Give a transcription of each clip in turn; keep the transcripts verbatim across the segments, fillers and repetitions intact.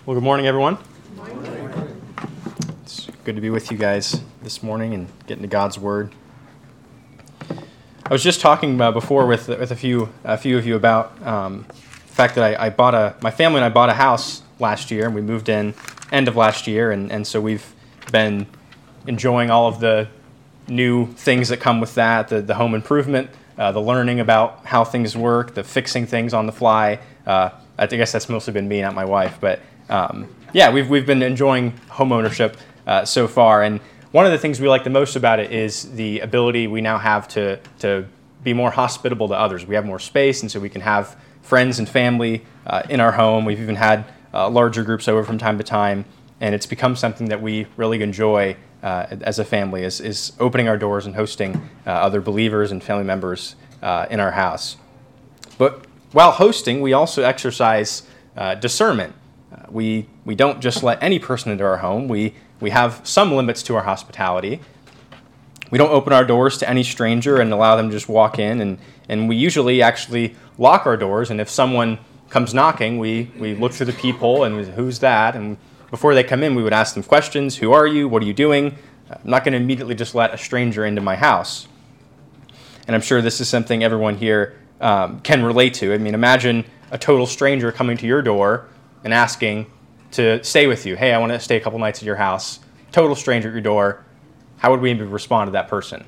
Well, good morning, everyone. Good morning. It's good to be with you guys this morning and get into God's Word. I was just talking uh, before with with a few a few of you about um, the fact that I, I bought a my family and I bought a house last year, and we moved in end of last year, and, and so we've been enjoying all of the new things that come with that, the the home improvement, uh, the learning about how things work, the fixing things on the fly. Uh, I guess that's mostly been me, not my wife, but. Um, yeah, we've we've been enjoying home ownership uh, so far, and one of the things we like the most about it is the ability we now have to to be more hospitable to others. We have more space, and so we can have friends and family uh, in our home. We've even had uh, larger groups over from time to time, and it's become something that we really enjoy uh, as a family, is, is opening our doors and hosting uh, other believers and family members uh, in our house. But while hosting, we also exercise uh, discernment. Uh, we we don't just let any person into our home. We we have some limits to our hospitality. We don't open our doors to any stranger and allow them to just walk in. And, and we usually actually lock our doors. And if someone comes knocking, we, we look through the peephole and we say, who's that? And before they come in, we would ask them questions. Who are you? What are you doing? I'm not going to immediately just let a stranger into my house. And I'm sure this is something everyone here um, can relate to. I mean, imagine a total stranger coming to your door and asking to stay with you. Hey, I want to stay a couple nights at your house. Total stranger at your door. How would we respond to that person?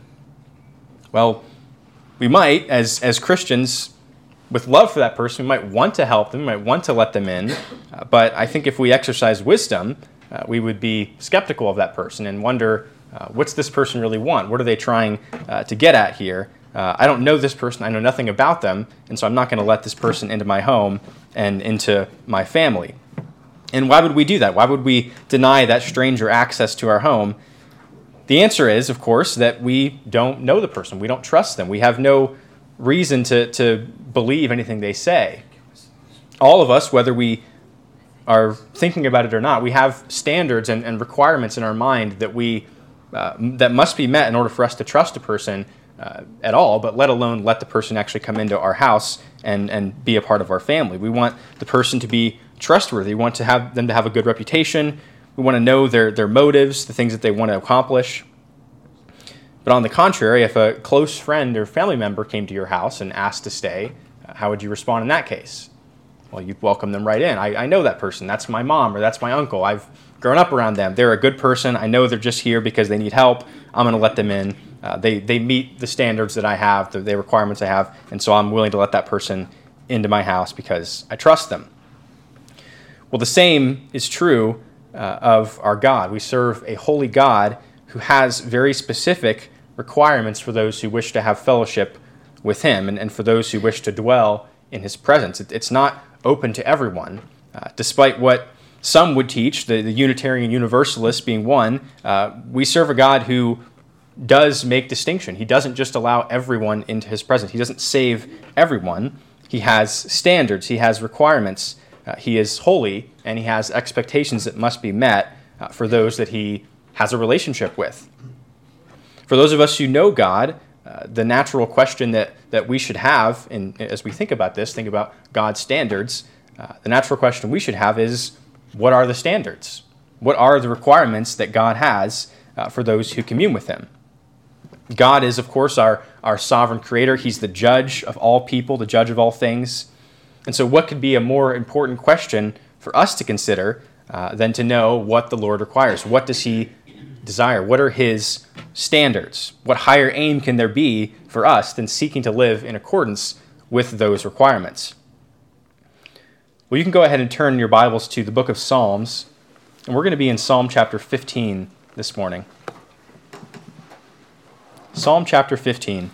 Well, we might, as as Christians, with love for that person, we might want to help them, we might want to let them in. Uh, but I think if we exercise wisdom, uh, we would be skeptical of that person and wonder, uh, what's this person really want? What are they trying uh, to get at here? Uh, I don't know this person. I know nothing about them, and so I'm not going to let this person into my home and into my family. And why would we do that? Why would we deny that stranger access to our home? The answer is, of course, that we don't know the person. We don't trust them. We have no reason to, to believe anything they say. All of us, whether we are thinking about it or not, we have standards and, and requirements in our mind that we uh, that must be met in order for us to trust a person Uh, at all, but let alone let the person actually come into our house and, and be a part of our family. We want the person to be trustworthy. We want to have them to have a good reputation. We want to know their, their motives, the things that they want to accomplish. But on the contrary, if a close friend or family member came to your house and asked to stay, uh, how would you respond in that case? Well, you'd welcome them right in. I, I know that person. That's my mom or that's my uncle. I've grown up around them. They're a good person. I know they're just here because they need help. I'm going to let them in. Uh, they they meet the standards that I have, the, the requirements I have, and so I'm willing to let that person into my house because I trust them. Well, the same is true uh, of our God. We serve a holy God who has very specific requirements for those who wish to have fellowship with Him and, and for those who wish to dwell in His presence. It, it's not open to everyone, uh, despite what some would teach, the, the Unitarian Universalists being one. Uh, we serve a God who does make distinction. He doesn't just allow everyone into His presence. He doesn't save everyone. He has standards. He has requirements. Uh, he is holy, and He has expectations that must be met uh, for those that He has a relationship with. For those of us who know God, uh, the natural question that, that we should have, in, as we think about this, think about God's standards, uh, the natural question we should have is, what are the standards? What are the requirements that God has uh, for those who commune with Him? God is, of course, our, our sovereign creator. He's the judge of all people, the judge of all things. And so what could be a more important question for us to consider uh, than to know what the Lord requires? What does He desire? What are His standards? What higher aim can there be for us than seeking to live in accordance with those requirements? Well, you can go ahead and turn your Bibles to the book of Psalms, and we're going to be in Psalm chapter fifteen this morning. Psalm chapter fifteen.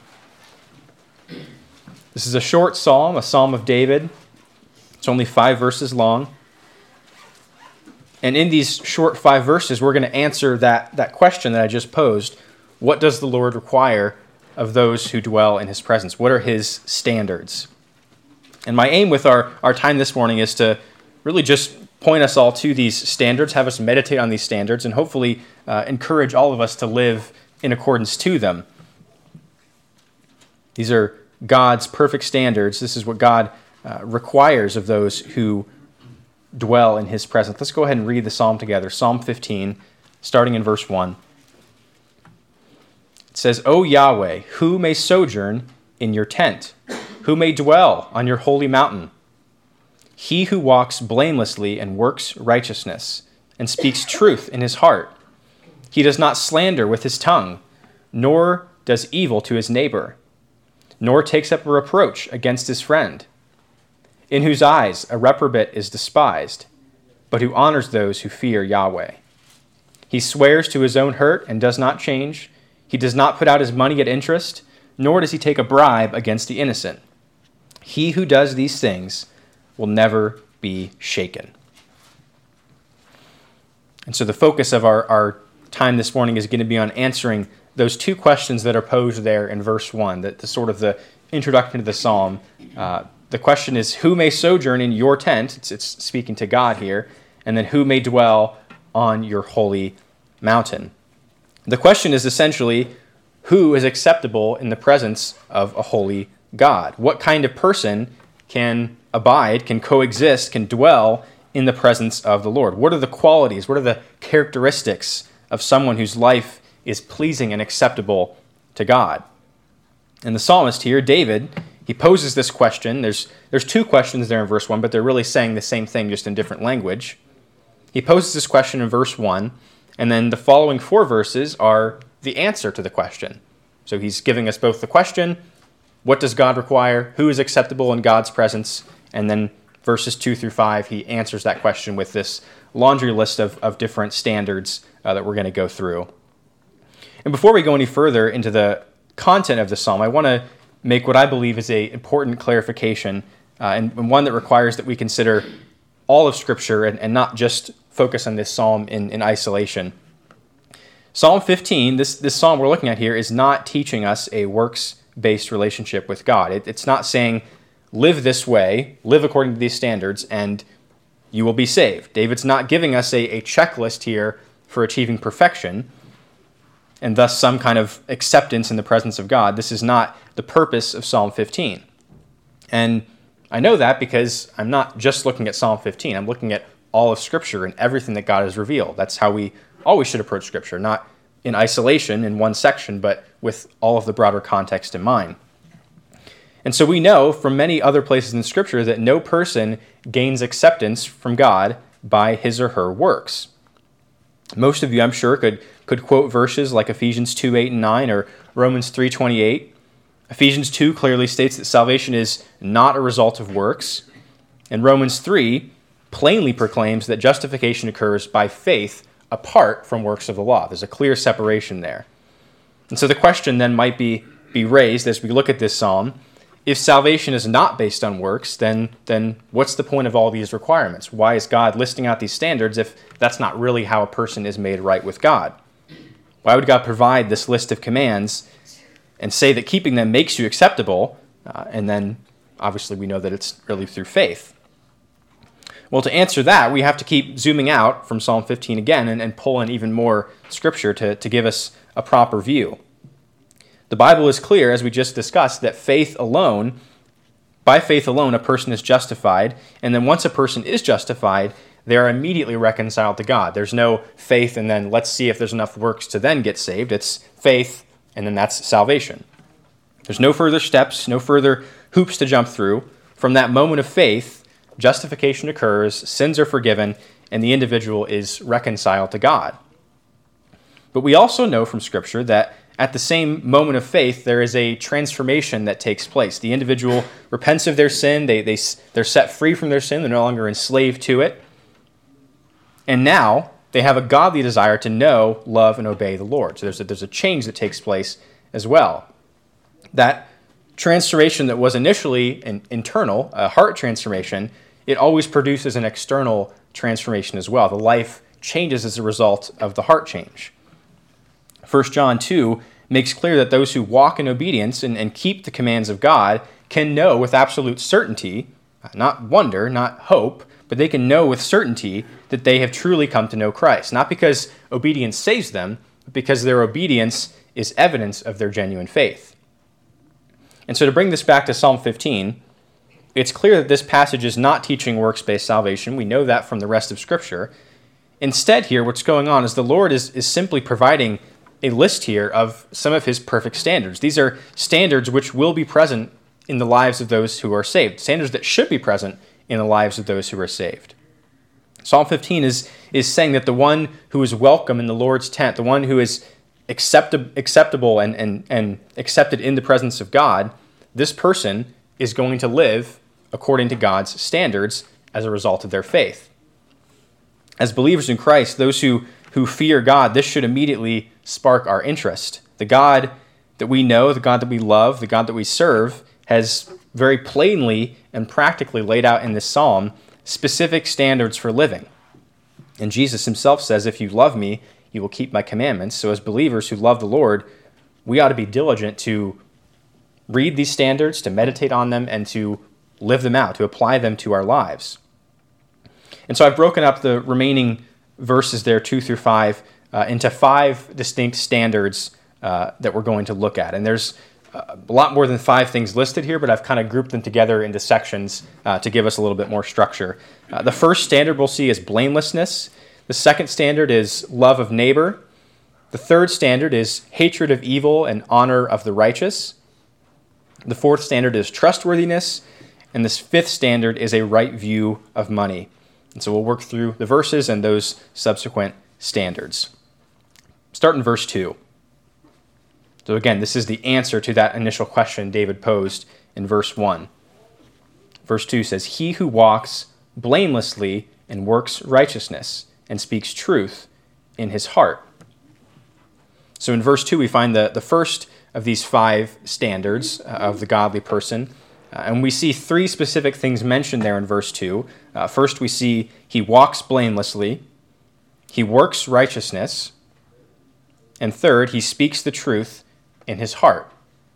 This is a short psalm, a psalm of David. It's only five verses long. And in these short five verses, we're going to answer that, that question that I just posed. What does the Lord require of those who dwell in His presence? What are His standards? And my aim with our, our time this morning is to really just point us all to these standards, have us meditate on these standards, and hopefully uh, encourage all of us to live in accordance to them. These are God's perfect standards. This is what God uh, requires of those who dwell in his presence. Let's go ahead and read the psalm together. Psalm fifteen, starting in verse one. It says, O Yahweh, who may sojourn in your tent? Who may dwell on your holy mountain? He who walks blamelessly and works righteousness and speaks truth in his heart. He does not slander with his tongue, nor does evil to his neighbor, nor takes up a reproach against his friend, in whose eyes a reprobate is despised, but who honors those who fear Yahweh. He swears to his own hurt and does not change. He does not put out his money at interest, nor does he take a bribe against the innocent. He who does these things will never be shaken. And so the focus of our, our time this morning is going to be on answering those two questions that are posed there in verse one, that the sort of the introduction to the psalm. Uh, the question is, who may sojourn in your tent? It's, it's speaking to God here. And then who may dwell on your holy mountain? The question is essentially, who is acceptable in the presence of a holy God? What kind of person can abide, can coexist, can dwell in the presence of the Lord? What are the qualities, what are the characteristics of someone whose life is pleasing and acceptable to God? And the psalmist here, David, he poses this question. There's, there's two questions there in verse one, but they're really saying the same thing, just in different language. He poses this question in verse one, and then the following four verses are the answer to the question. So he's giving us both the question, what does God require, who is acceptable in God's presence, and then verses two through five, he answers that question with this laundry list of, of different standards uh, that we're going to go through. And before we go any further into the content of the psalm, I want to make what I believe is an important clarification, uh, and, and one that requires that we consider all of Scripture and, and not just focus on this psalm in, in isolation. Psalm fifteen, this, this psalm we're looking at here, is not teaching us a works-based relationship with God. It, it's not saying, live this way, live according to these standards, and you will be saved. David's not giving us a, a checklist here for achieving perfection, and thus some kind of acceptance in the presence of God. This is not the purpose of Psalm fifteen. And I know that because I'm not just looking at Psalm fifteen. I'm looking at all of Scripture and everything that God has revealed. That's how we always should approach Scripture, not in isolation in one section, but with all of the broader context in mind. And so we know from many other places in Scripture that no person gains acceptance from God by his or her works. Most of you, I'm sure, could, could quote verses like Ephesians two, eight, and nine, or Romans three, twenty-eight. Ephesians two clearly states that salvation is not a result of works, and Romans three plainly proclaims that justification occurs by faith apart from works of the law. There's a clear separation there. And so the question then might be, be raised as we look at this psalm, if salvation is not based on works, then, then what's the point of all these requirements? Why is God listing out these standards if that's not really how a person is made right with God? Why would God provide this list of commands and say that keeping them makes you acceptable, uh, and then obviously we know that it's really through faith? Well, to answer that, we have to keep zooming out from Psalm fifteen again and, and pull in even more Scripture to, to give us a proper view. The Bible is clear, as we just discussed, that faith alone, by faith alone, a person is justified, and then once a person is justified, they are immediately reconciled to God. There's no faith and then let's see if there's enough works to then get saved. It's faith, and then that's salvation. There's no further steps, no further hoops to jump through. From that moment of faith, justification occurs, sins are forgiven, and the individual is reconciled to God. But we also know from Scripture that at the same moment of faith, there is a transformation that takes place. The individual repents of their sin, they, they, they're set free from their sin, they're no longer enslaved to it. And now they have a godly desire to know, love, and obey the Lord. So there's a, there's a change that takes place as well. That transformation that was initially an internal, a heart transformation, it always produces an external transformation as well. The life changes as a result of the heart change. First John two makes clear that those who walk in obedience and, and keep the commands of God can know with absolute certainty, not wonder, not hope, but they can know with certainty that they have truly come to know Christ. Not because obedience saves them, but because their obedience is evidence of their genuine faith. And so to bring this back to Psalm fifteen, it's clear that this passage is not teaching works-based salvation. We know that from the rest of Scripture. Instead here, what's going on is the Lord is, is simply providing a list here of some of his perfect standards. These are standards which will be present in the lives of those who are saved, standards that should be present in the lives of those who are saved. Psalm fifteen is, is saying that the one who is welcome in the Lord's tent, the one who is acceptab- acceptable and, and, and accepted in the presence of God, this person is going to live according to God's standards as a result of their faith. As believers in Christ, those who, who fear God, this should immediately spark our interest. The God that we know, the God that we love, the God that we serve, has very plainly and practically laid out in this psalm specific standards for living. And Jesus himself says, if you love me, you will keep my commandments. So as believers who love the Lord, we ought to be diligent to read these standards, to meditate on them, and to live them out, to apply them to our lives. And so I've broken up the remaining verses there, two through five, uh, into five distinct standards uh, that we're going to look at. And there's uh, a lot more than five things listed here, but I've kind of grouped them together into sections uh, to give us a little bit more structure. Uh, the first standard we'll see is blamelessness. The second standard is love of neighbor. The third standard is hatred of evil and honor of the righteous. The fourth standard is trustworthiness. And this fifth standard is a right view of money. And so we'll work through the verses and those subsequent standards. Start in verse two. So again, this is the answer to that initial question David posed in verse one. Verse two says, he who walks blamelessly and works righteousness and speaks truth in his heart. So in verse two, we find the, the first of these five standards uh, of the godly person. Uh, and we see three specific things mentioned there in verse two. Uh, first, we see he walks blamelessly, he works righteousness, and third, he speaks the truth in his heart.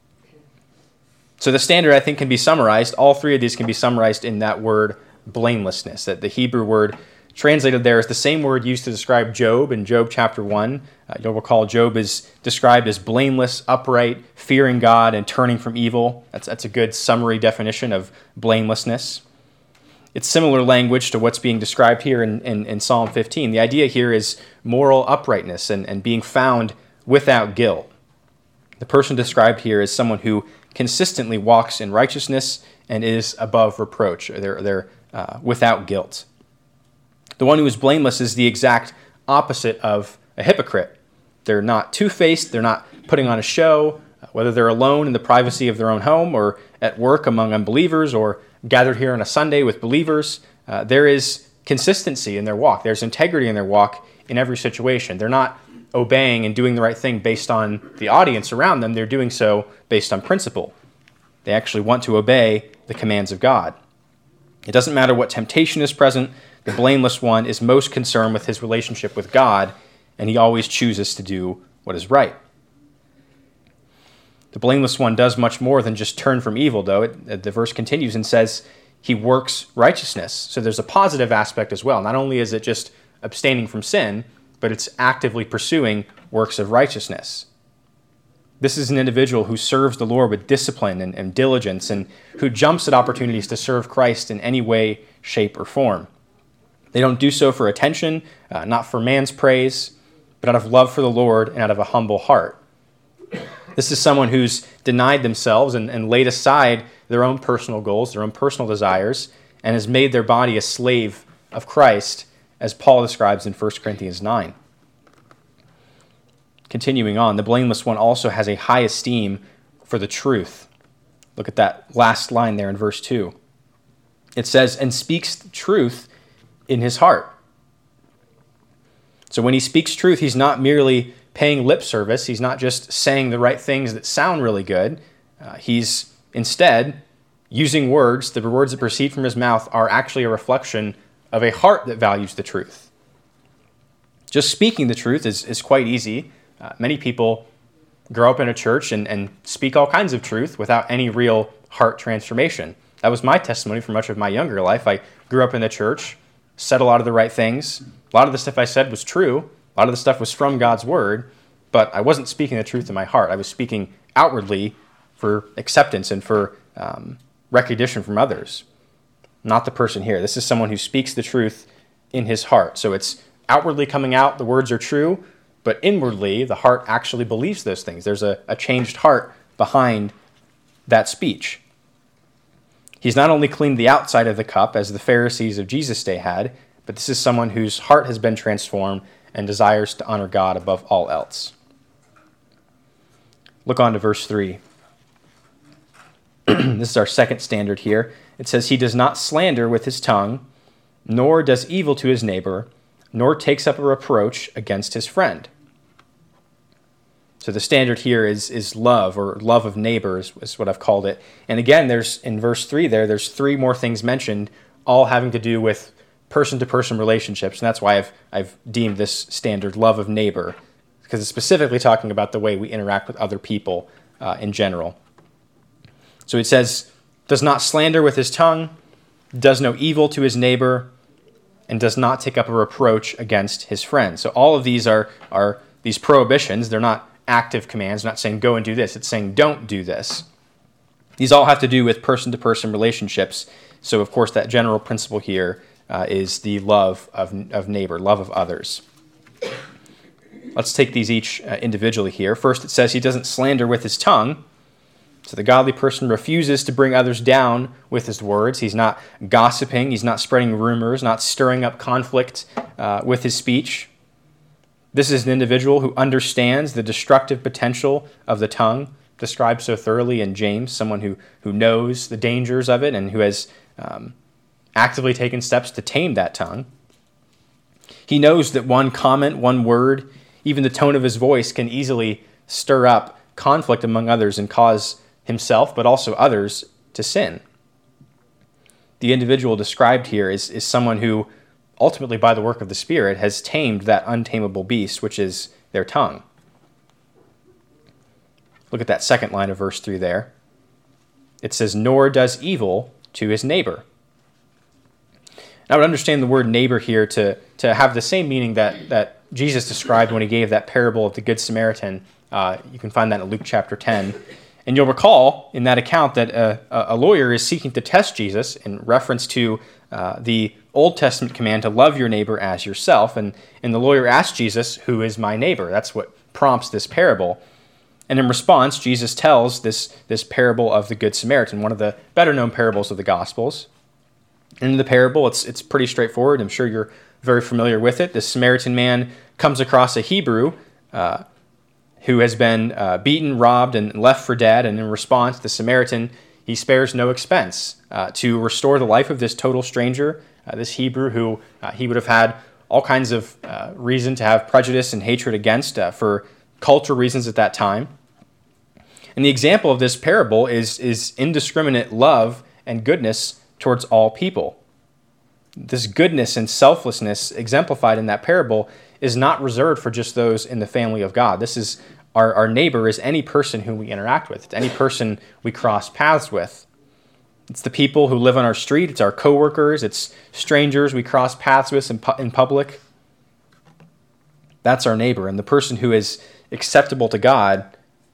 So the standard, I think, can be summarized. All three of these can be summarized in that word blamelessness, that the Hebrew word translated there is the same word used to describe Job in Job chapter one. Uh, you'll recall Job is described as blameless, upright, fearing God, and turning from evil. That's, that's a good summary definition of blamelessness. It's similar language to what's being described here in, in, in Psalm fifteen. The idea here is moral uprightness and, and being found without guilt. The person described here is someone who consistently walks in righteousness and is above reproach. They're, they're uh, without guilt. The one who is blameless is the exact opposite of a hypocrite. They're not two-faced, they're not putting on a show, whether they're alone in the privacy of their own home or at work among unbelievers or gathered here on a Sunday with believers. Uh, there is consistency in their walk. There's integrity in their walk in every situation. They're not obeying and doing the right thing based on the audience around them. They're doing so based on principle. They actually want to obey the commands of God. It doesn't matter what temptation is present. The blameless one is most concerned with his relationship with God, and he always chooses to do what is right. The blameless one does much more than just turn from evil, though. It, the verse continues and says he works righteousness. So there's a positive aspect as well. Not only is it just abstaining from sin, but it's actively pursuing works of righteousness. This is an individual who serves the Lord with discipline and, and diligence and who jumps at opportunities to serve Christ in any way, shape, or form. They don't do so for attention, uh, not for man's praise, but out of love for the Lord and out of a humble heart. This is someone who's denied themselves and, and laid aside their own personal goals, their own personal desires, and has made their body a slave of Christ, as Paul describes in First Corinthians nine. Continuing on, the blameless one also has a high esteem for the truth. Look at that last line there in verse two. It says, and speaks truth in his heart. So when he speaks truth, he's not merely paying lip service. He's not just saying the right things that sound really good. Uh, he's instead using words. The words that proceed from his mouth are actually a reflection of a heart that values the truth. Just speaking the truth is, is quite easy. Uh, many people grow up in a church and, and speak all kinds of truth without any real heart transformation. That was my testimony for much of my younger life. I grew up in the church, said a lot of the right things. A lot of the stuff I said was true. A lot of the stuff was from God's word, but I wasn't speaking the truth in my heart. I was speaking outwardly for acceptance and for um, recognition from others. Not the person here. This is someone who speaks the truth in his heart. So it's outwardly coming out, the words are true, but inwardly, the heart actually believes those things. There's a, a changed heart behind that speech. He's not only cleaned the outside of the cup, as the Pharisees of Jesus' day had, but this is someone whose heart has been transformed and desires to honor God above all else. Look on to verse three. This is our second standard here. It says, he does not slander with his tongue, nor does evil to his neighbor, nor takes up a reproach against his friend. So the standard here is, is love, or love of neighbors is what I've called it. And again, there's in verse three there, there's three more things mentioned, all having to do with person-to-person relationships. And that's why I've, I've deemed this standard love of neighbor, because it's specifically talking about the way we interact with other people uh, in general. So it says, does not slander with his tongue, does no evil to his neighbor, and does not take up a reproach against his friend. So all of these are, are these prohibitions. They're not active commands, not saying go and do this. It's saying don't do this. These all have to do with person-to-person relationships. So, of course, that general principle here uh, is the love of, of neighbor, love of others. Let's take these each uh, individually here. First, it says he doesn't slander with his tongue. So the godly person refuses to bring others down with his words. He's not gossiping. He's not spreading rumors, not stirring up conflict uh, with his speech. This is an individual who understands the destructive potential of the tongue, described so thoroughly in James, someone who, who knows the dangers of it and who has um, actively taken steps to tame that tongue. He knows that one comment, one word, even the tone of his voice can easily stir up conflict among others and cause himself, but also others, to sin. The individual described here is, is someone who, ultimately by the work of the Spirit, has tamed that untamable beast, which is their tongue. Look at that second line of verse three there. It says, nor does evil to his neighbor. And I would understand the word neighbor here to, to have the same meaning that, that Jesus described when he gave that parable of the Good Samaritan. Uh, you can find that in Luke chapter ten. And you'll recall in that account that a, a lawyer is seeking to test Jesus in reference to uh, the Old Testament command to love your neighbor as yourself. And, and the lawyer asked Jesus, who is my neighbor? That's what prompts this parable. And in response, Jesus tells this, this parable of the Good Samaritan, one of the better-known parables of the Gospels. And in the parable, it's, it's pretty straightforward. I'm sure you're very familiar with it. This Samaritan man comes across a Hebrew uh, who has been uh, beaten, robbed, and left for dead. And in response, the Samaritan, he spares no expense uh, to restore the life of this total stranger, uh, this Hebrew who uh, he would have had all kinds of uh, reason to have prejudice and hatred against uh, for cultural reasons at that time. And the example of this parable is, is indiscriminate love and goodness towards all people. This goodness and selflessness exemplified in that parable is not reserved for just those in the family of God. This is our, our neighbor is any person who we interact with. It's any person we cross paths with. It's the people who live on our street. It's our coworkers. It's strangers we cross paths with in, pu- in public. That's our neighbor. And the person who is acceptable to God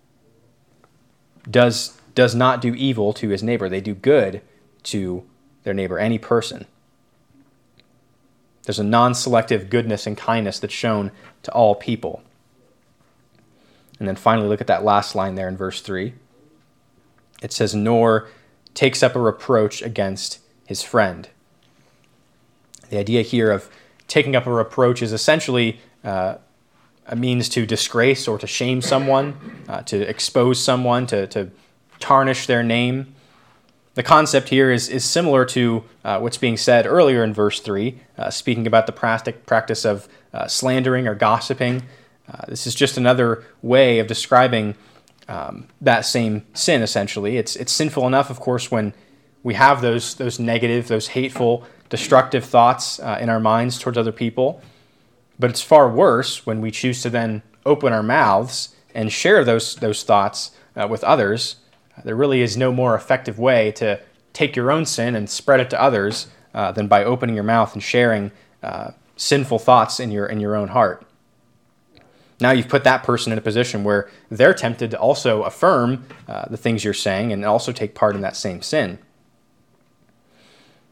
does, does not do evil to his neighbor. They do good to their neighbor, any person. There's a non-selective goodness and kindness that's shown to all people. And then finally, look at that last line there in verse three. It says, nor takes up a reproach against his friend. The idea here of taking up a reproach is essentially uh, a means to disgrace or to shame someone, uh, to expose someone, to, to tarnish their name. The concept here is, is similar to uh, what's being said earlier in verse three, uh, speaking about the practice of uh, slandering or gossiping. Uh, this is just another way of describing um, that same sin, essentially. It's it's sinful enough, of course, when we have those, those negative, those hateful, destructive thoughts uh, in our minds towards other people. But it's far worse when we choose to then open our mouths and share those, those thoughts uh, with others. There really is no more effective way to take your own sin and spread it to others uh, than by opening your mouth and sharing uh, sinful thoughts in your in your own heart. Now you've put that person in a position where they're tempted to also affirm uh, the things you're saying and also take part in that same sin.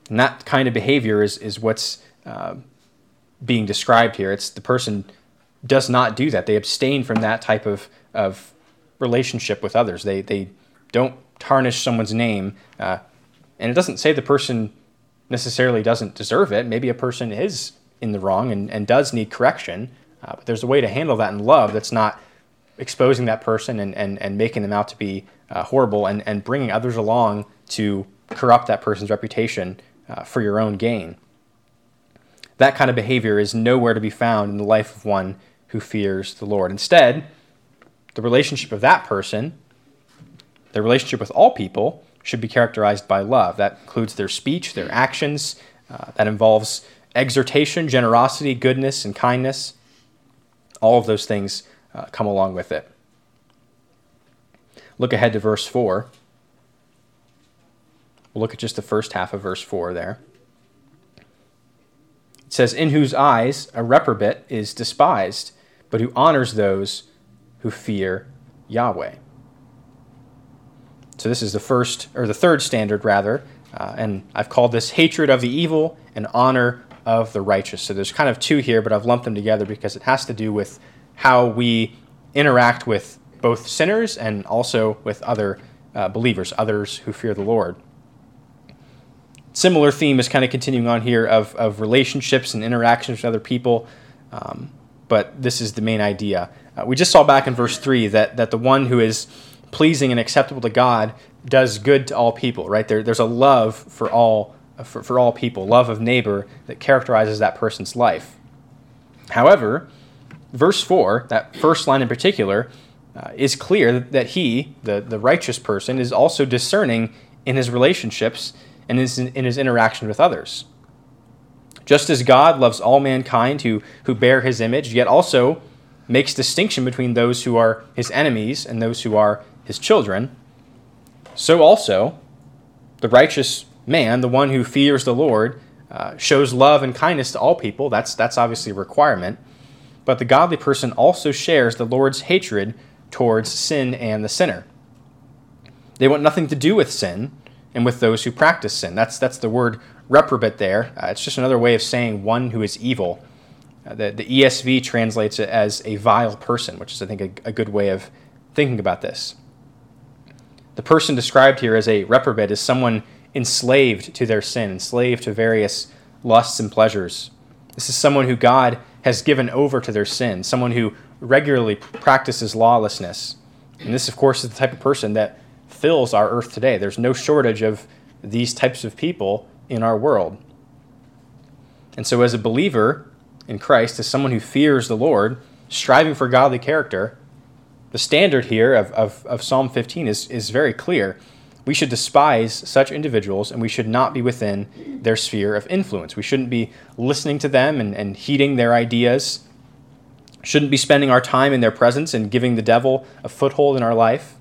And that kind of behavior is, is what's uh, being described here. It's the person does not do that. They abstain from that type of, of relationship with others. They, they don't tarnish someone's name. Uh, and it doesn't say the person necessarily doesn't deserve it. Maybe a person is in the wrong and, and does need correction. Uh, but there's a way to handle that in love that's not exposing that person and, and, and making them out to be uh, horrible and, and bringing others along to corrupt that person's reputation uh, for your own gain. That kind of behavior is nowhere to be found in the life of one who fears the Lord. Instead, the relationship of that person, the relationship with all people, should be characterized by love. That includes their speech, their actions. Uh, that involves exhortation, generosity, goodness, and kindness. All of those things uh, come along with it. Look ahead to verse four. We'll look at just the first half of verse four there. It says, "In whose eyes a reprobate is despised, but who honors those who fear Yahweh." So this is the first, or the third standard, rather, uh, and I've called this hatred of the evil and honor of the righteous. So there's kind of two here, but I've lumped them together because it has to do with how we interact with both sinners and also with other uh, believers, others who fear the Lord. Similar theme is kind of continuing on here of, of relationships and interactions with other people, um, but this is the main idea. Uh, we just saw back in verse three that, that the one who is pleasing and acceptable to God does good to all people, right? There, there's a love for all for, for all people, love of neighbor that characterizes that person's life. However, verse four, that first line in particular, uh, is clear that he, the, the righteous person, is also discerning in his relationships and in his, in his interaction with others. Just as God loves all mankind who, who bear his image, yet also makes distinction between those who are his enemies and those who are his children, so also the righteous man, the one who fears the Lord, uh, shows love and kindness to all people. That's, that's obviously a requirement. But the godly person also shares the Lord's hatred towards sin and the sinner. They want nothing to do with sin and with those who practice sin. That's, that's the word reprobate there. Uh, it's just another way of saying one who is evil. Uh, the, the E S V translates it as a vile person, which is, I think, a, a good way of thinking about this. The person described here as a reprobate is someone enslaved to their sin, enslaved to various lusts and pleasures. This is someone who God has given over to their sin, someone who regularly practices lawlessness. And this, of course, is the type of person that fills our earth today. There's no shortage of these types of people in our world. And so as a believer in Christ, as someone who fears the Lord, striving for godly character, the standard here of, of, of Psalm fifteen is, is very clear. We should despise such individuals, and we should not be within their sphere of influence. We shouldn't be listening to them and, and heeding their ideas. Shouldn't be spending our time in their presence and giving the devil a foothold in our life.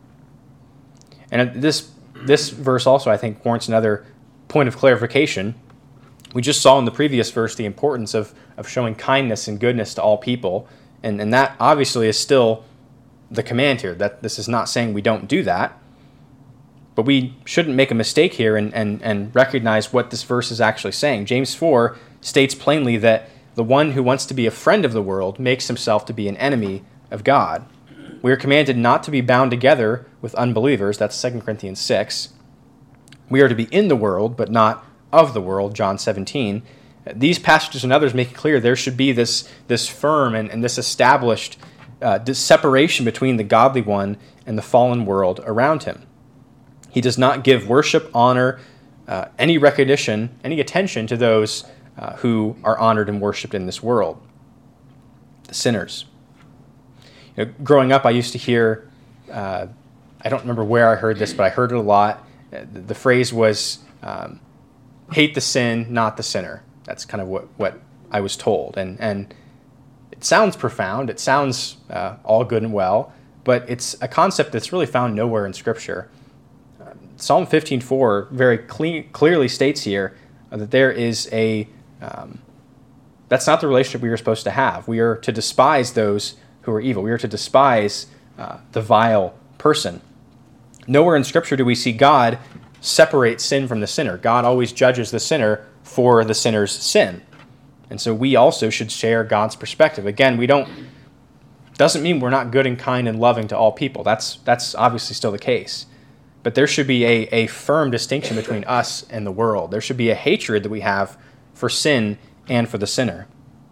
And this, this verse also, I think, warrants another point of clarification. We just saw in the previous verse the importance of, of showing kindness and goodness to all people, and, and that obviously is still the command here. That this is not saying we don't do that, but we shouldn't make a mistake here and, and, and recognize what this verse is actually saying. James four states plainly that the one who wants to be a friend of the world makes himself to be an enemy of God. We are commanded not to be bound together with unbelievers. That's Second Corinthians six. We are to be in the world, but not of the world, John seventeen. These passages and others make it clear there should be this, this firm and, and this established uh, this separation between the godly one and the fallen world around him. He does not give worship, honor, uh, any recognition, any attention to those uh, who are honored and worshipped in this world, the sinners. You know, growing up, I used to hear, uh, I don't remember where I heard this, but I heard it a lot. The phrase was, um, hate the sin, not the sinner. That's kind of what, what I was told. And, and it sounds profound. It sounds uh, all good and well, but it's a concept that's really found nowhere in Scripture. Uh, Psalm fifteen four very clean, clearly states here uh, that there is a, um, that's not the relationship we are supposed to have. We are to despise those who are evil. We are to despise uh, the vile person. Nowhere in Scripture do we see God separate sin from the sinner. God always judges the sinner for the sinner's sin. And so we also should share God's perspective. Again, we don't, doesn't mean we're not good and kind and loving to all people. That's that's obviously still the case. But there should be a, a firm distinction between us and the world. There should be a hatred that we have for sin and for the sinner.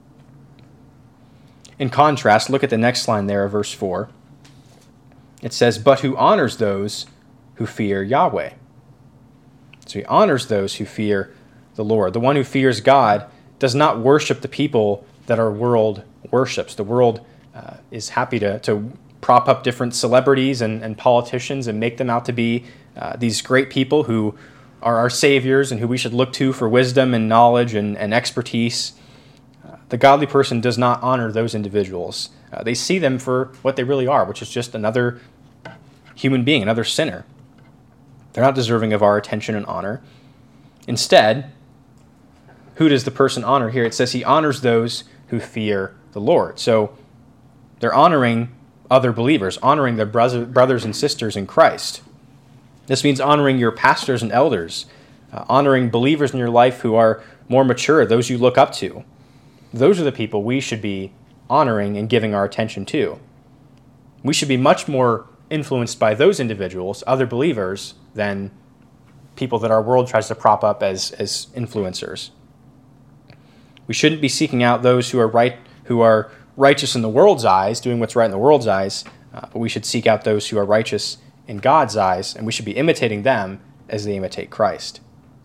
In contrast, look at the next line there of verse four. It says, "But who honors those who fear Yahweh." So he honors those who fear the Lord. The one who fears God does not worship the people that our world worships. The world uh, is happy to, to prop up different celebrities and, and politicians and make them out to be uh, these great people who are our saviors and who we should look to for wisdom and knowledge and, and expertise. Uh, the godly person does not honor those individuals. Uh, they see them for what they really are, which is just another human being, another sinner. They're not deserving of our attention and honor. Instead, who does the person honor here? It says he honors those who fear the Lord. So they're honoring other believers, honoring their brothers and sisters in Christ. This means honoring your pastors and elders, uh, honoring believers in your life who are more mature, those you look up to. Those are the people we should be honoring and giving our attention to. We should be much more influenced by those individuals, other believers, than people that our world tries to prop up as, as influencers. We shouldn't be seeking out those who are right, who are righteous in the world's eyes, doing what's right in the world's eyes, uh, but we should seek out those who are righteous in God's eyes, and we should be imitating them as they imitate Christ.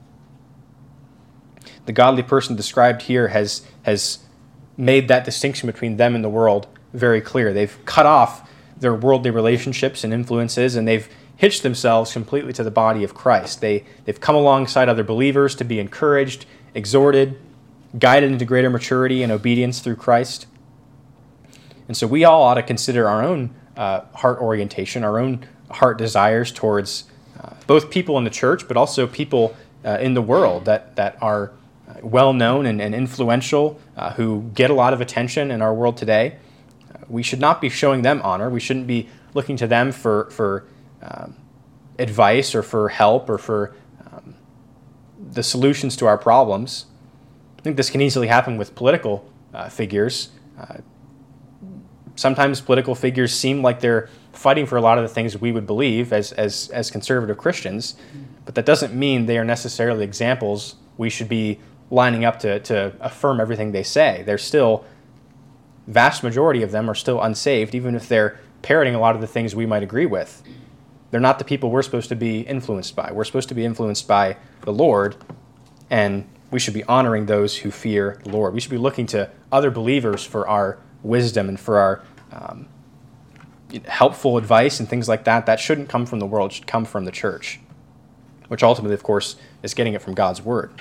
The godly person described here has, has made that distinction between them and the world very clear. They've cut off their worldly relationships and influences, and they've hitched themselves completely to the body of Christ. They, they've come alongside other believers to be encouraged, exhorted, guided into greater maturity and obedience through Christ. And so we all ought to consider our own uh, heart orientation, our own heart desires towards uh, both people in the church, but also people uh, in the world that, that are uh, well-known and, and influential, uh, who get a lot of attention in our world today. Uh, we should not be showing them honor. We shouldn't be looking to them for, for um, advice or for help or for um, the solutions to our problems. I think this can easily happen with political uh, figures. Uh, sometimes political figures seem like they're fighting for a lot of the things we would believe as, as, as conservative Christians, but that doesn't mean they are necessarily examples we should be lining up to, to affirm everything they say. They're still, vast majority of them are still unsaved, even if they're parroting a lot of the things we might agree with. They're not the people we're supposed to be influenced by. We're supposed to be influenced by the Lord, and we should be honoring those who fear the Lord. We should be looking to other believers for our wisdom and for our um, helpful advice and things like that. That shouldn't come from the world. It should come from the church, which ultimately, of course, is getting it from God's word.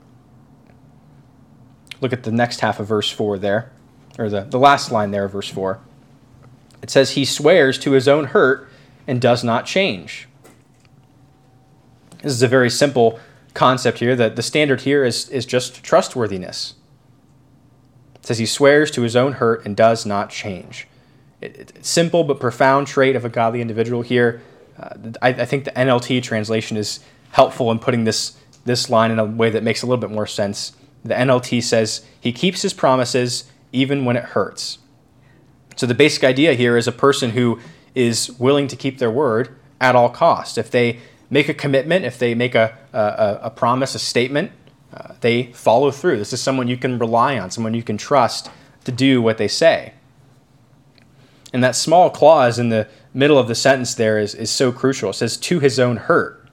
Look at the next half of verse four there, or the, the last line there of verse four. It says, he swears to his own hurt and does not change. This is a very simple concept here. That the standard here is, is just trustworthiness. It says he swears to his own hurt and does not change. It, it, it's simple but profound trait of a godly individual here. Uh, I, I think the N L T translation is helpful in putting this, this line in a way that makes a little bit more sense. The N L T says he keeps his promises even when it hurts. So the basic idea here is a person who is willing to keep their word at all costs. If they make a commitment, if they make a, a, a promise, a statement, uh, they follow through. This is someone you can rely on, someone you can trust to do what they say. And that small clause in the middle of the sentence there is, is so crucial. It says, to his own hurt.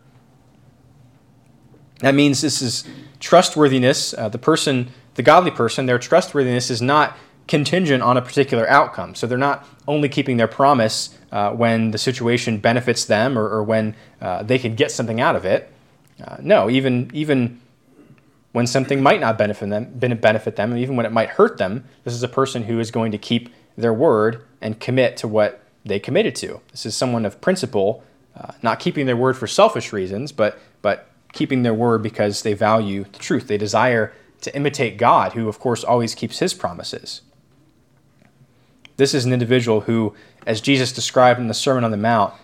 That means this is trustworthiness. Uh, the person, the godly person, their trustworthiness is not contingent on a particular outcome. So they're not only keeping their promise uh, when the situation benefits them or, or when uh, they can get something out of it. Uh, no, even even when something might not benefit them, benefit them, and even when it might hurt them, this is a person who is going to keep their word and commit to what they committed to. This is someone of principle, uh, not keeping their word for selfish reasons, but but keeping their word because they value the truth. They desire to imitate God, who of course always keeps his promises. This is an individual who, as Jesus described in the Sermon on the Mount,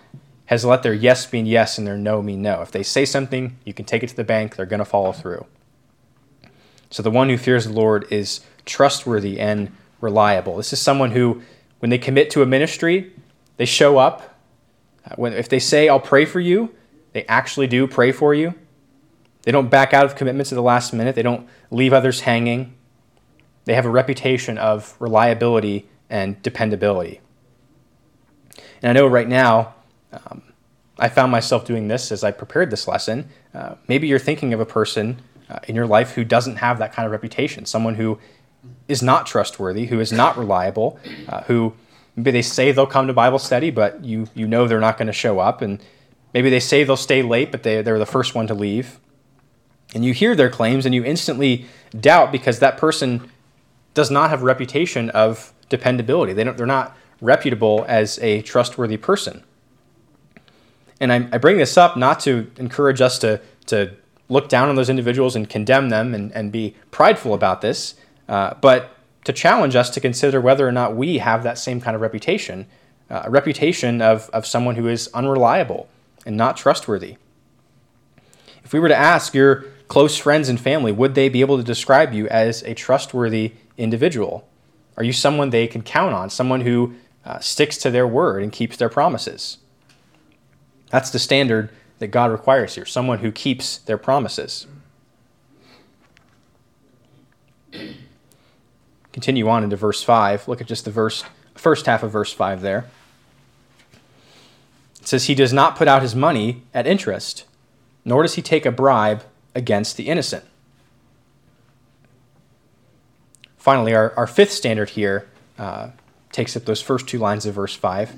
has let their yes mean yes and their no mean no. If they say something, you can take it to the bank, they're going to follow through. So the one who fears the Lord is trustworthy and reliable. This is someone who, when they commit to a ministry, they show up. Uh, when, if they say, I'll pray for you, they actually do pray for you. They don't back out of commitments at the last minute. They don't leave others hanging. They have a reputation of reliability and dependability. And I know right now, um, I found myself doing this as I prepared this lesson. Uh, maybe you're thinking of a person uh, in your life who doesn't have that kind of reputation, someone who is not trustworthy, who is not reliable, uh, who maybe they say they'll come to Bible study, but you you know they're not going to show up, and maybe they say they'll stay late, but they, they're the first one to leave. And you hear their claims, and you instantly doubt because that person does not have a reputation of dependability. They don't, they're not reputable as a trustworthy person. And I, I bring this up not to encourage us to, to look down on those individuals and condemn them and, and be prideful about this, uh, but to challenge us to consider whether or not we have that same kind of reputation, uh, a reputation of, of someone who is unreliable and not trustworthy. If we were to ask your close friends and family, would they be able to describe you as a trustworthy individual? Are you someone they can count on, someone who uh, sticks to their word and keeps their promises? That's the standard that God requires here, someone who keeps their promises. Continue on into verse five. Look at just the verse, first half of verse five there. It says, he does not put out his money at interest, nor does he take a bribe against the innocent. Finally, our, our fifth standard here uh, takes up those first two lines of verse five.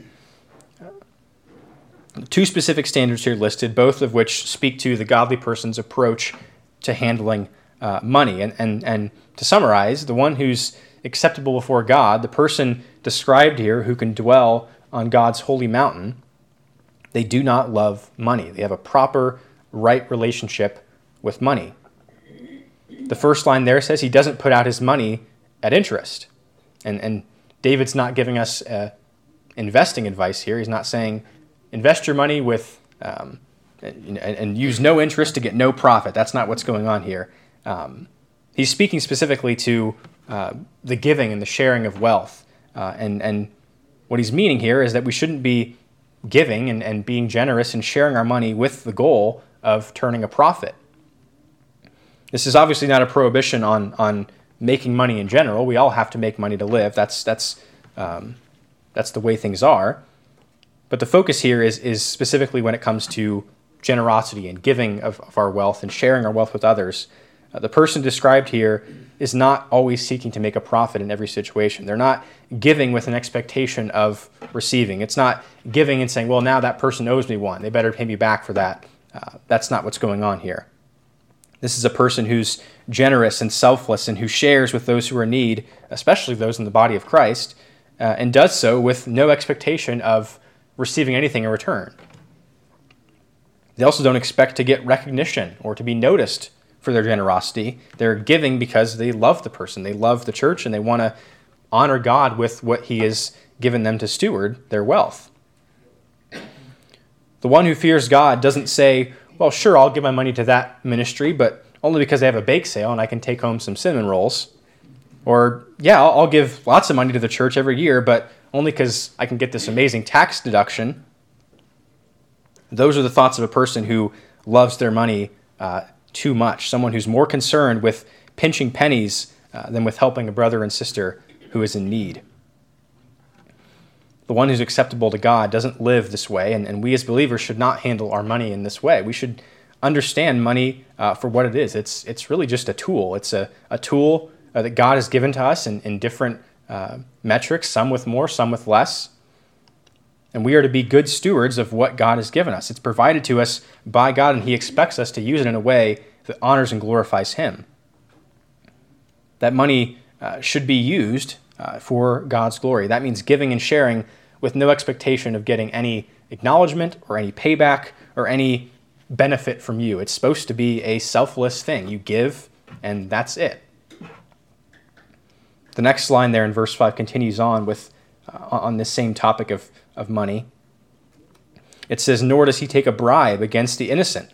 Two specific standards here listed, both of which speak to the godly person's approach to handling uh, money. And, and, and to summarize, the one who's acceptable before God, the person described here who can dwell on God's holy mountain, they do not love money. They have a proper, right relationship with money. The first line there says he doesn't put out his money at interest. And, and David's not giving us uh, investing advice here. He's not saying, invest your money with um, and, and use no interest to get no profit. That's not what's going on here. Um, he's speaking specifically to uh, the giving and the sharing of wealth. Uh, and, and what he's meaning here is that we shouldn't be giving and, and being generous and sharing our money with the goal of turning a profit. This is obviously not a prohibition on, on making money in general. We all have to make money to live. That's, that's, um, that's the way things are. But the focus here is, is specifically when it comes to generosity and giving of, of our wealth and sharing our wealth with others. Uh, the person described here is not always seeking to make a profit in every situation. They're not giving with an expectation of receiving. It's not giving and saying, well, now that person owes me one. They better pay me back for that. Uh, that's not what's going on here. This is a person who's generous and selfless and who shares with those who are in need, especially those in the body of Christ, uh, and does so with no expectation of receiving anything in return. They also don't expect to get recognition or to be noticed for their generosity. They're giving because they love the person. They love the church and they want to honor God with what he has given them to steward, their wealth. The one who fears God doesn't say, well, sure, I'll give my money to that ministry, but only because they have a bake sale and I can take home some cinnamon rolls. Or, yeah, I'll, I'll give lots of money to the church every year, but only because I can get this amazing tax deduction. Those are the thoughts of a person who loves their money uh, too much, someone who's more concerned with pinching pennies uh, than with helping a brother and sister who is in need. The one who's acceptable to God doesn't live this way, and, and we as believers should not handle our money in this way. We should understand money uh, for what it is. It's it's really just a tool. It's a, a tool uh, that God has given to us in, in different uh, metrics, some with more, some with less. And we are to be good stewards of what God has given us. It's provided to us by God, and he expects us to use it in a way that honors and glorifies him. That money uh, should be used uh, for God's glory. That means giving and sharing with no expectation of getting any acknowledgement or any payback or any benefit from you. It's supposed to be a selfless thing. You give, and that's it. The next line there in verse five continues on with uh, on this same topic of, of money. It says, nor does he take a bribe against the innocent.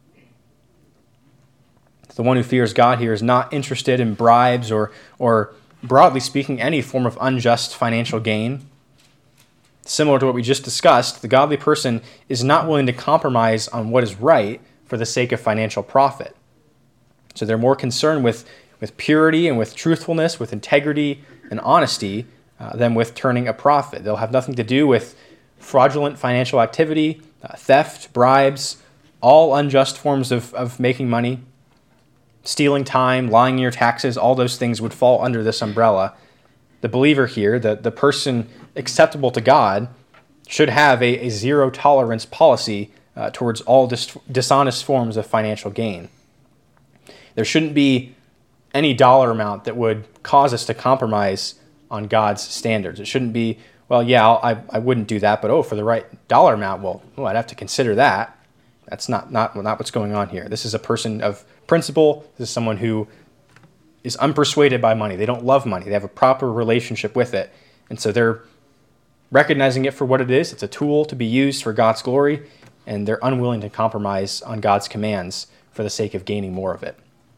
The one who fears God here is not interested in bribes or, or broadly speaking, any form of unjust financial gain. Similar to what we just discussed, the godly person is not willing to compromise on what is right for the sake of financial profit. So they're more concerned with, with purity and with truthfulness, with integrity and honesty uh, than with turning a profit. They'll have nothing to do with fraudulent financial activity, uh, theft, bribes, all unjust forms of, of making money. Stealing time, lying in your taxes, all those things would fall under this umbrella. The believer here, the, the person acceptable to God, should have a, a zero tolerance policy uh, towards all dis- dishonest forms of financial gain. There shouldn't be any dollar amount that would cause us to compromise on God's standards. It shouldn't be, well, yeah, I'll, I I wouldn't do that, but oh, for the right dollar amount, well, oh, I'd have to consider that. That's not, not, not what's going on here. This is a person of principle. This is someone who is unpersuaded by money. They don't love money. They have a proper relationship with it. And so they're recognizing it for what it is. It's a tool to be used for God's glory, and they're unwilling to compromise on God's commands for the sake of gaining more of it.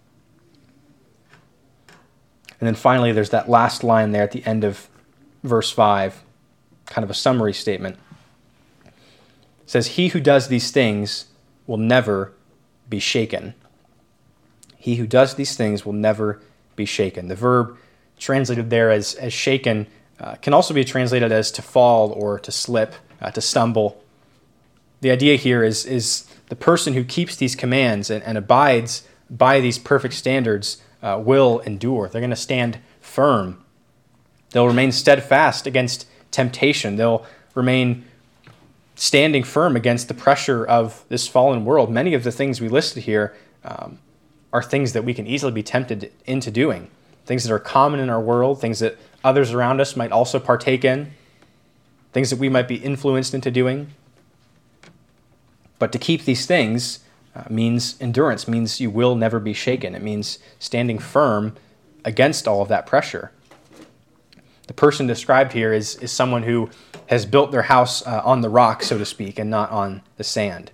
And then finally, there's that last line there at the end of verse five, kind of a summary statement. It says, he who does these things will never be shaken. He who does these things will never be shaken. The verb translated there as, as shaken uh, can also be translated as to fall or to slip, uh, to stumble. The idea here is, is the person who keeps these commands and, and abides by these perfect standards uh, will endure. They're going to stand firm. They'll remain steadfast against temptation. They'll remain standing firm against the pressure of this fallen world. Many of the things we listed here um, are things that we can easily be tempted into doing, things that are common in our world, things that others around us might also partake in, things that we might be influenced into doing. But to keep these things uh, means endurance, means you will never be shaken. It means standing firm against all of that pressure. The person described here is, is someone who has built their house uh, on the rock, so to speak, and not on the sand.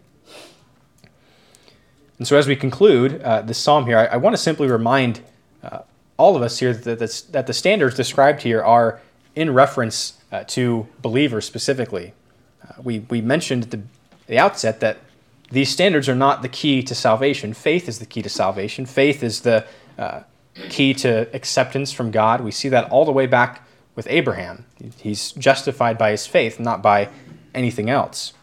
And so as we conclude uh, this psalm here, I, I want to simply remind uh, all of us here that, that's, that the standards described here are in reference uh, to believers specifically. Uh, we, we mentioned at the, the outset that these standards are not the key to salvation. Faith is the key to salvation. Faith is the uh, key to acceptance from God. We see that all the way back with Abraham. He's justified by his faith, not by anything else.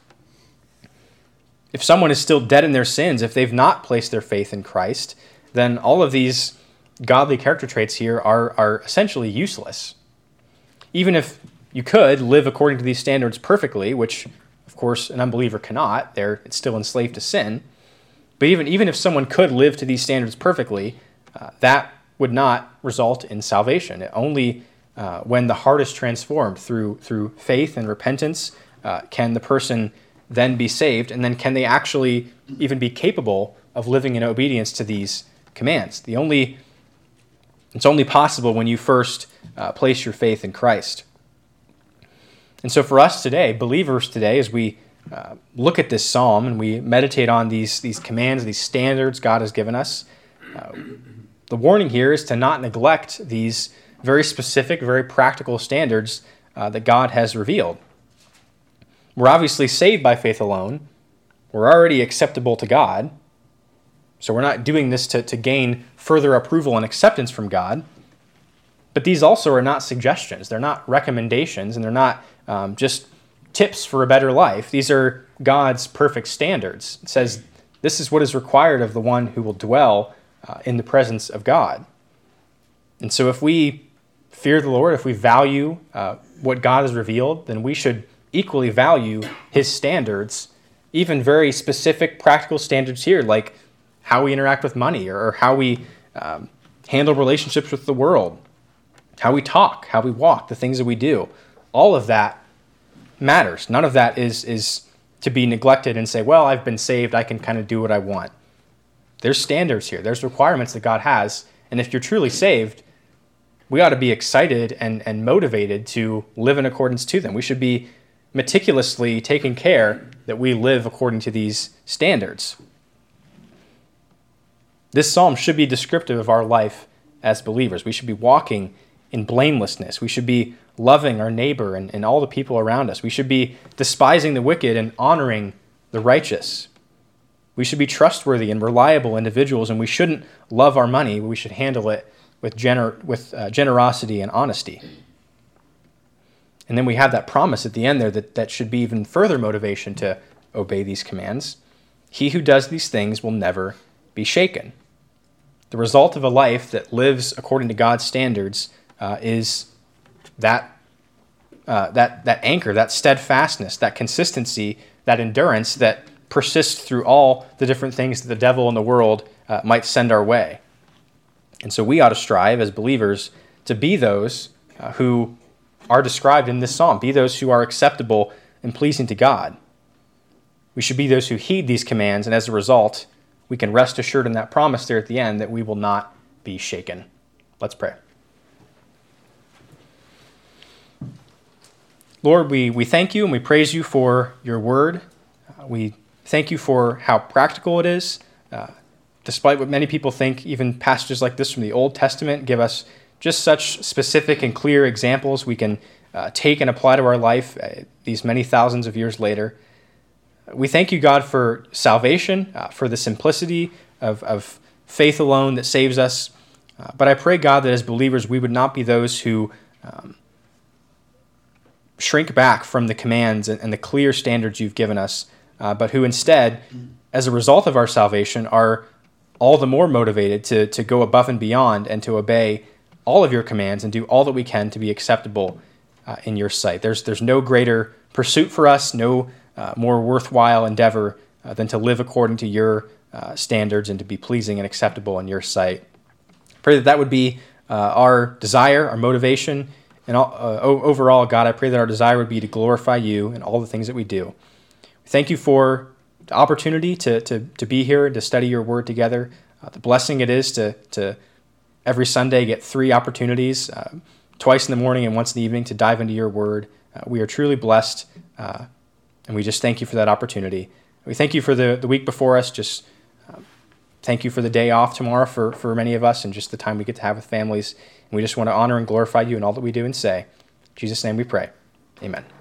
If someone is still dead in their sins, if they've not placed their faith in Christ, then all of these godly character traits here are, are essentially useless. Even if you could live according to these standards perfectly, which, of course, an unbeliever cannot, they're it's still enslaved to sin. But even, even if someone could live to these standards perfectly, uh, that would not result in salvation. It only Uh, when the heart is transformed through through faith and repentance, uh, can the person then be saved, and then can they actually even be capable of living in obedience to these commands? The only it's only possible when you first uh, place your faith in Christ. And so for us today, believers today, as we uh, look at this psalm and we meditate on these these commands, these standards God has given us, uh, the warning here is to not neglect these very specific, very practical standards uh, that God has revealed. We're obviously saved by faith alone. We're already acceptable to God. So we're not doing this to, to gain further approval and acceptance from God. But these also are not suggestions. They're not recommendations, and they're not um, just tips for a better life. These are God's perfect standards. It says this is what is required of the one who will dwell uh, in the presence of God. And so if we fear the Lord, if we value uh, what God has revealed, then we should equally value his standards, even very specific practical standards here, like how we interact with money, or how we um, handle relationships with the world, how we talk, how we walk, the things that we do. All of that matters. None of that is, is to be neglected and say, well, I've been saved, I can kind of do what I want. There's standards here. There's requirements that God has. And if you're truly saved, we ought to be excited and, and motivated to live in accordance to them. We should be meticulously taking care that we live according to these standards. This psalm should be descriptive of our life as believers. We should be walking in blamelessness. We should be loving our neighbor and, and all the people around us. We should be despising the wicked and honoring the righteous. We should be trustworthy and reliable individuals, and we shouldn't love our money. We should handle it with, gener- with uh, generosity and honesty. And then we have that promise at the end there that, that should be even further motivation to obey these commands. He who does these things will never be shaken. The result of a life that lives according to God's standards uh, is that, uh, that, that anchor, that steadfastness, that consistency, that endurance that persists through all the different things that the devil and the world uh, might send our way. And so we ought to strive as believers to be those uh, who are described in this psalm, be those who are acceptable and pleasing to God. We should be those who heed these commands, and as a result, we can rest assured in that promise there at the end that we will not be shaken. Let's pray. Lord, we, we thank you and we praise you for your word. Uh, we thank you for how practical it is. Uh, despite what many people think, even passages like this from the Old Testament give us just such specific and clear examples we can uh, take and apply to our life uh, these many thousands of years later. We thank you, God, for salvation, uh, for the simplicity of, of faith alone that saves us. Uh, but I pray, God, that as believers we would not be those who um, shrink back from the commands and, and the clear standards you've given us, uh, but who instead, as a result of our salvation, are all the more motivated to, to go above and beyond and to obey all of your commands and do all that we can to be acceptable uh, in your sight. There's, there's no greater pursuit for us, no uh, more worthwhile endeavor uh, than to live according to your uh, standards and to be pleasing and acceptable in your sight. Pray that that would be uh, our desire, our motivation, and all, uh, overall, God, I pray that our desire would be to glorify you in all the things that we do. Thank you for the opportunity to, to, to be here and to study your word together, uh, the blessing it is to, to every Sunday get three opportunities, uh, twice in the morning and once in the evening, to dive into your word. Uh, we are truly blessed, uh, and we just thank you for that opportunity. We thank you for the, the week before us. Just uh, thank you for the day off tomorrow for, for many of us and just the time we get to have with families. And we just want to honor and glorify you in all that we do and say. In Jesus' name we pray. Amen.